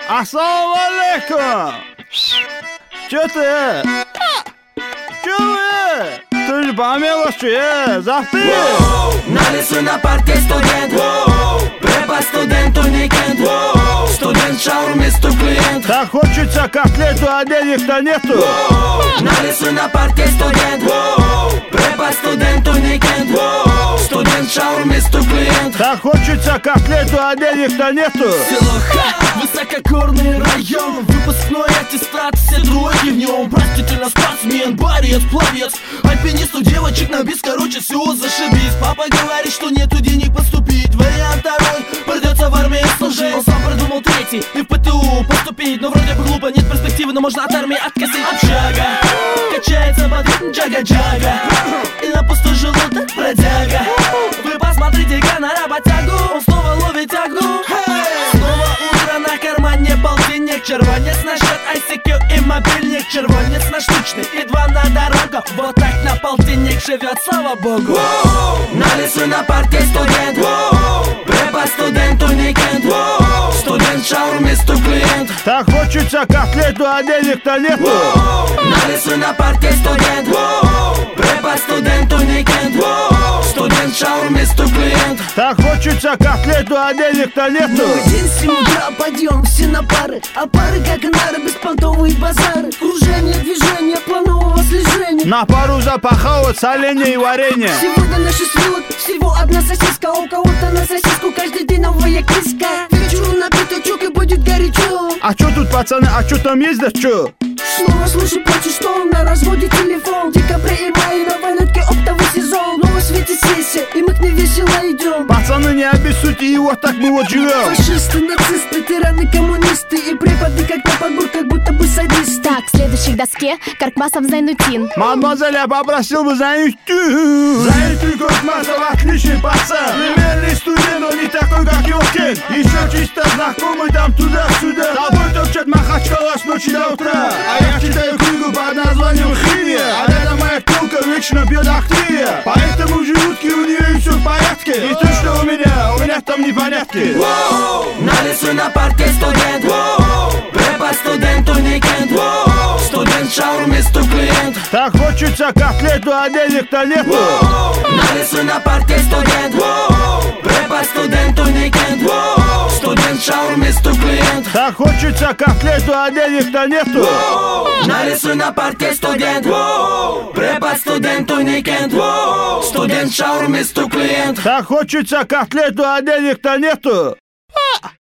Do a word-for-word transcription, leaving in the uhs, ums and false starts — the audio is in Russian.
Ассаламу алейкум! Чё ты? Чё вы? Ты же по мелочи, э, завтра! На лесу на парке студент, препод студент уникент, студент шаурме сто клиент. Так хочется котлету, а денег-то нету. На лесу на парке студент, препод студент уникент, студент шаурме сто клиент. Так хочется котлету, а денег-то нету. Село Ха, высокогорный район, выпускной аттестат, все тройки в нем. Простительно спортсмен, борец, пловец, альпинист у девочек на бис, короче, все зашибись. Папа говорит, что нету денег поступить. Вариант второй, придется в армии служить. Он сам придумал третий, и в ПТУ поступить. Но вроде бы глупо, нет перспективы, но можно от армии откосить. Общага, качается под ритм джага-джага, и на пустой желудок бродяга. Вы посмотрите-ка на работягу, он снова ловит тягу. Снова утро, на кармане полтинник, червонец на счет ай си кью и мобильник. Червонец на штучный и два на дорогу. Вот так на полтинник живет, слава богу. На лесу на парке студент, препод студент уникент, студент шаурме сто клиент. Так хочется котлету, а денег-то нету. На лесу на парке студент, препод студент уникент, студент шаурме сто клиент. Так хочется котлету, а денег-то нету. День с семи утра подъем, все на пары, а пары как нары, беспонтовые базары. Кружение, движение, планового слежения. На пару запахало соленье и варенье. Сегодня наши свод, всего одна сосиска, у кого-то на сосиску каждый день новая киска. Вечеру на пятачок и будет горячо. А чё тут, пацаны, а чё там есть, да чё? Снова слышу плачу, что на разводе телефон. В декабре и мае на валютке оптовый сезон. Но в свете сессия, и мы к ней весело идем. Пацаны, не обессудьте его, так мы вот живем. Фашисты, нацисты, тираны, коммунисты и преподы, как на подбор, как будто бы садисты. Так, следующий к доске Каркмасов Зайнутин. Мадемуазель, я попросил бы Зайнутин. Зайнутин Каркмасов отличный пацан. Примерный студент, но не такой, как его кен. Еще чисто знакомый там туда-сюда. Тобой топчет Махачкала с ночи до утра. А я читаю книгу под названием «Химия». А рядом моя тёлка вечно пьет активия. Поэтому в желудке у нее все в порядке. И то, что у меня, у меня там непонятки. На лесу на парке студент, препод студент уникент, студент шаурме сто клиент. Так хочется котлету, а денег-то нету. На лесу на парке студент, препод студент уникент, студент шаурме сто клиент. Так хочется котлету, а денег-то нету. На лесу на парке студент, препод студент уникент, студент шаурме сто клиент. Так хочется котлету, а денег-то нету.